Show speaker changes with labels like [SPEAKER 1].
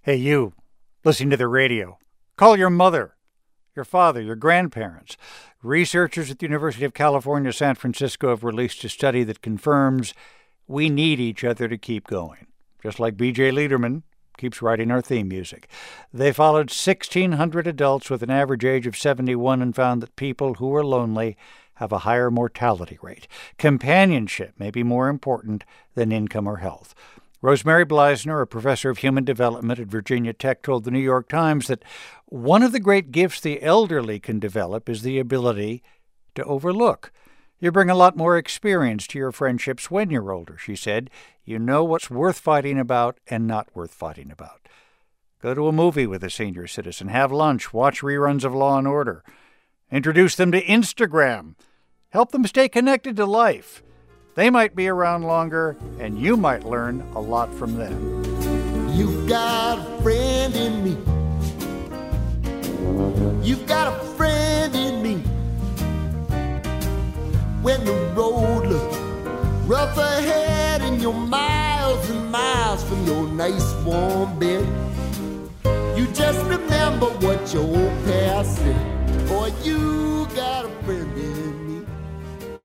[SPEAKER 1] Hey, you, listening to the radio. Call your mother, your father, your grandparents. Researchers at the University of California, San Francisco have released a study that confirms we need each other to keep going. Just like B.J. Liederman keeps writing our theme music. They followed 1,600 adults with an average age of 71 and found that people who are lonely have a higher mortality rate. Companionship may be more important than income or health. Rosemary Bleisner, a professor of human development at Virginia Tech, told the New York Times that one of the great gifts the elderly can develop is the ability to overlook. You bring a lot more experience to your friendships when you're older, she said. You know what's worth fighting about and not worth fighting about. Go to a movie with a senior citizen, have lunch, watch reruns of Law & Order. Introduce them to Instagram. Help them stay connected to life. They might be around longer, and you might learn a lot from them.
[SPEAKER 2] You've got a friend in me. You've got a friend in me. When the road looks rough ahead and you're miles and miles from your nice warm bed, you just remember what your old past said. Boy, you got a friend in me.